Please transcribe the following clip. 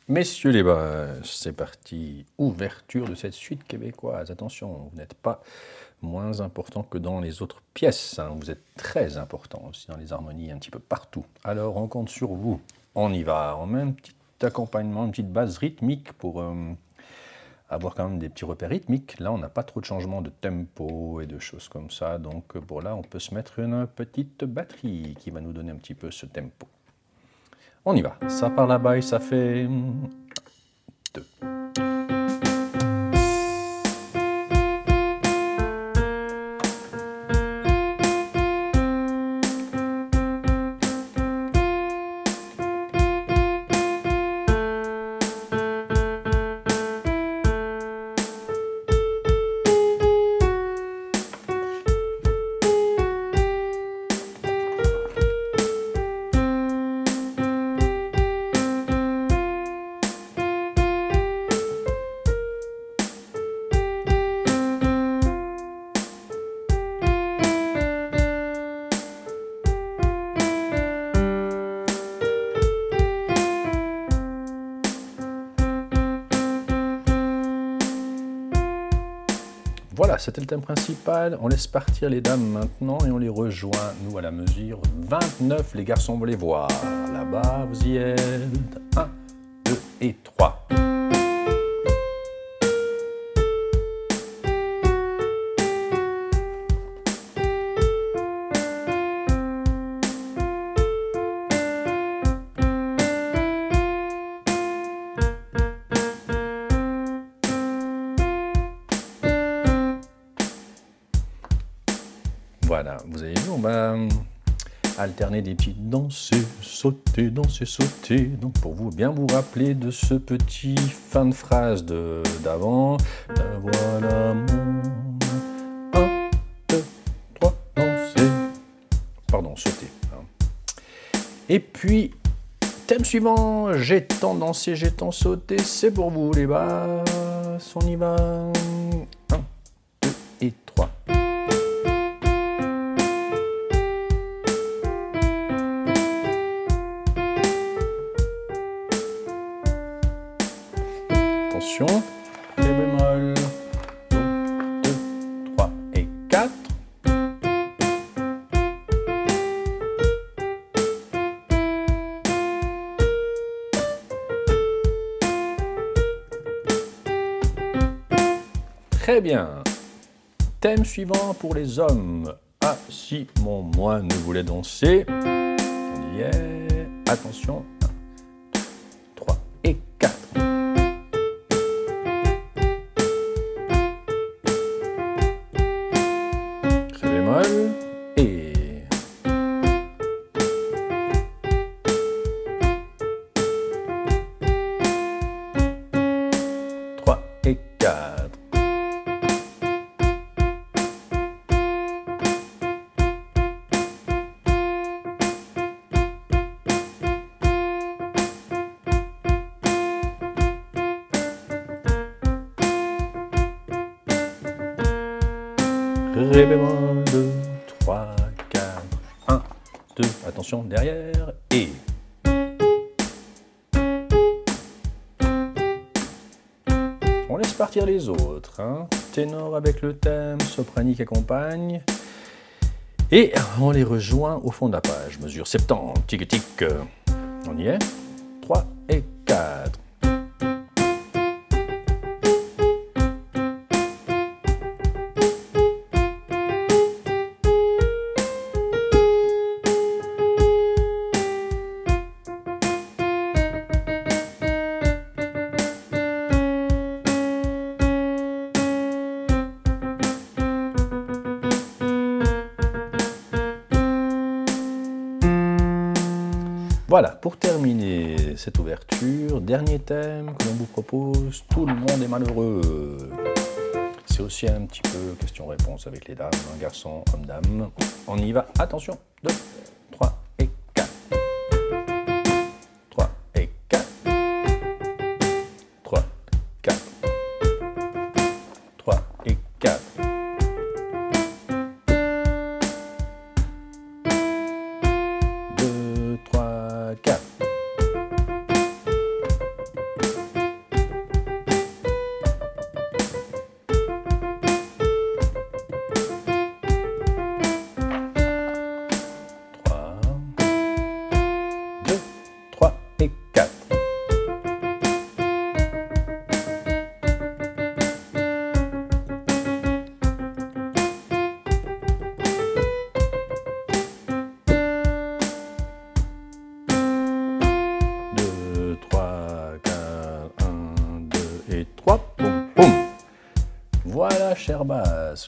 Messieurs les boss, c'est parti. Ouverture de cette suite québécoise. Attention, vous n'êtes pas moins important que dans les autres pièces. Hein. Vous êtes très important aussi dans les harmonies, un petit peu partout. Alors, on compte sur vous. On y va. On met un petit accompagnement, une petite base rythmique pour avoir quand même des petits repères rythmiques. Là, on n'a pas trop de changements de tempo et de choses comme ça. Donc, pour là, on peut se mettre une petite batterie qui va nous donner un petit peu ce tempo. On y va. Ça part là-bas et ça fait 2. Voilà, c'était le thème principal. On laisse partir les dames maintenant et on les rejoint, nous, à la mesure 29. Les garçons, vous les voir. Là-bas, vous y êtes. 1, 2 et 3. Voilà, vous avez vu, on va alterner des petites danser, sauter, danser, sauter. Donc pour vous bien vous rappeler de ce petit fin de phrase d'avant. Voilà mon 1, 2, 3, danser. Pardon, sauter. Et puis, thème suivant, j'ai tant dansé, j'ai tant sauté. C'est pour vous les basses, on y va. 1, 2 et 3. Attention, Ré bémol, 1, 2, 3 et 4. Très bien. Thème suivant pour les hommes. Ah, si mon moine voulait danser. On y est. Attention. 1, 2, 3 et 4. Ré bémol et... et 4. Ré bémol, 2, 3, 4, 1, 2, attention, derrière, et... On laisse partir les autres, hein. Ténor avec le thème, sopranique accompagne, et on les rejoint au fond de la page, mesure 70, tic-tic, on y est, 3 et 4. Voilà, pour terminer cette ouverture, dernier thème que l'on vous propose, tout le monde est malheureux. C'est aussi un petit peu question-réponse avec les dames, un garçon, homme-dame. On y va, attention, 2, 3 et 4. 3 et 4. 3, 4. 3 et 4. 2, 3, 4. super basse.